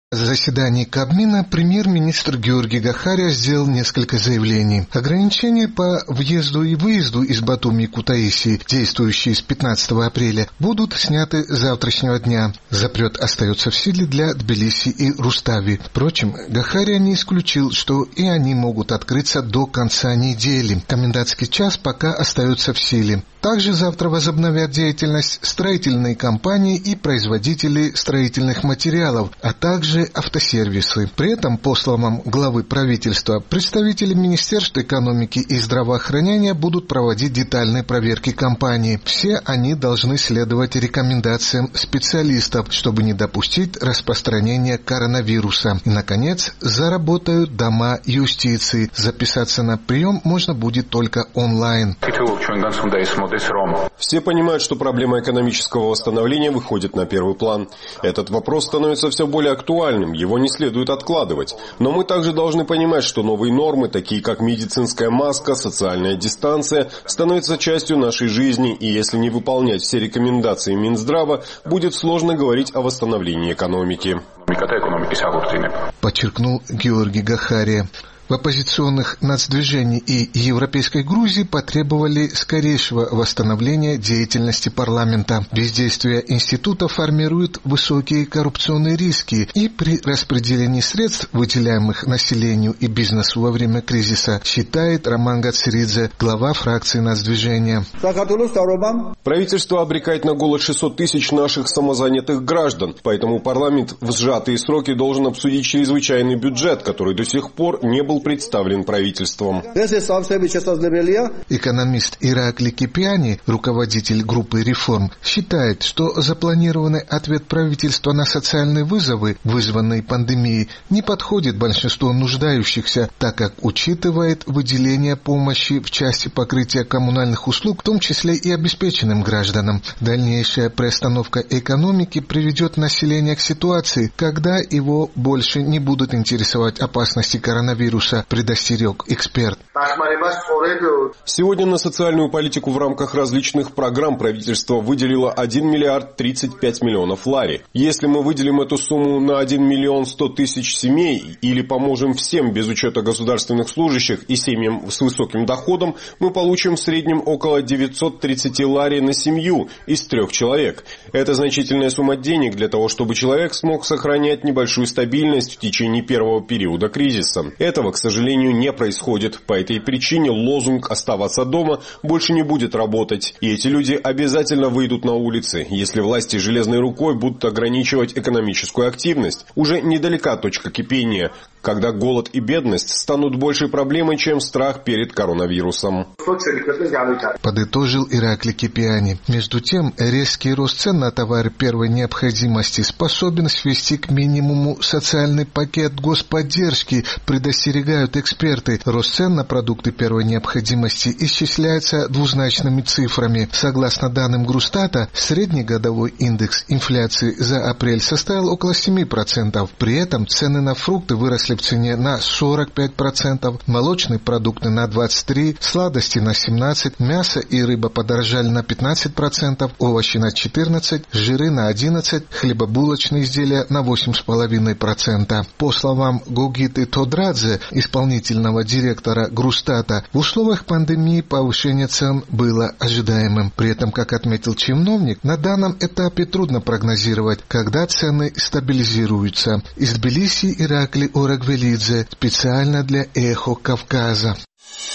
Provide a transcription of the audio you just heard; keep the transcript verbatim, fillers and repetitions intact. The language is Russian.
В заседании Кабмина премьер-министр Георгий Гахария сделал несколько заявлений. Ограничения по въезду и выезду из Батуми и Кутаиси, действующие с пятнадцатого апреля, будут сняты с завтрашнего дня. Запрет остается в силе для Тбилиси и Рустави. Впрочем, Гахария не исключил, что и они могут открыться до конца недели. Комендантский час пока остается в силе. Также завтра возобновят деятельность строительные компании и производители строительных материалов, а также автосервисы. При этом, по словам главы правительства, представители Министерства экономики и здравоохранения будут проводить детальные проверки компаний. Все они должны следовать рекомендациям специалистов, чтобы не допустить распространения коронавируса. И, наконец, заработают дома юстиции. Записаться на прием можно будет только онлайн. Все понимают, что проблема экономического восстановления выходит на первый план. Этот вопрос становится все более актуальным, его не следует откладывать. Но мы также должны понимать, что новые нормы, такие как медицинская маска, социальная дистанция, становятся частью нашей жизни, и если не выполнять все рекомендации Минздрава, будет сложно говорить о восстановлении экономики. Подчеркнул Георгий Гахария. В оппозиционных нацдвижении и Европейской Грузии потребовали скорейшего восстановления деятельности парламента. Бездействие института формирует высокие коррупционные риски, и при распределении средств, выделяемых населению и бизнесу во время кризиса, считает Роман Гациридзе, глава фракции нацдвижения. Правительство обрекает на голод шестьсот тысяч наших самозанятых граждан, поэтому парламент в сжатые сроки должен обсудить чрезвычайный бюджет, который до сих пор не был представлен правительством. Экономист Иракли Кипиани, руководитель группы реформ, считает, что запланированный ответ правительства на социальные вызовы, вызванные пандемией, не подходит большинству нуждающихся, так как учитывает выделение помощи в части покрытия коммунальных услуг, в том числе и обеспеченным гражданам. Дальнейшая приостановка экономики приведет население к ситуации, когда его больше не будут интересовать опасности коронавируса, предостерег эксперт. Сегодня на социальную политику в рамках различных программ правительство выделило один миллиард тридцать пять миллионов лари. Если мы выделим эту сумму на один миллион сто тысяч семей или поможем всем без учета государственных служащих и семьям с высоким доходом, мы получим в среднем около девятьсот тридцать лари на семью из трех человек. Это значительная сумма денег для того, чтобы человек смог сохранять небольшую стабильность в течение первого периода кризиса. Этого, к сожалению, не происходит. По этой причине лозунг «оставаться дома» больше не будет работать. И эти люди обязательно выйдут на улицы, если власти железной рукой будут ограничивать экономическую активность. Уже недалека точка кипения, когда голод и бедность станут большей проблемой, чем страх перед коронавирусом. Подытожил Иракли Кипиани. Между тем, резкий рост цен на товары первой необходимости способен свести к минимуму социальный пакет господдержки, предостерегают эксперты. Рост цен на продукты первой необходимости исчисляется двузначными цифрами. Согласно данным Грустата, средний годовой индекс инфляции за апрель составил около семь процентов. При этом цены на фрукты выросли в цене на сорок пять процентов, молочные продукты на двадцать три процента, сладости на семнадцать процентов, мясо и рыба подорожали на пятнадцать процентов, овощи на четырнадцать процентов, жиры на одиннадцать процентов, хлебобулочные изделия на восемь целых пять десятых процента. По словам Гогиты Тодрадзе, исполнительного директора Грустата, в условиях пандемии повышение цен было ожидаемым. При этом, как отметил чиновник, на данном этапе трудно прогнозировать, когда цены стабилизируются. Из Тбилиси Иракли Орагвелидзе специально для Эхо Кавказа.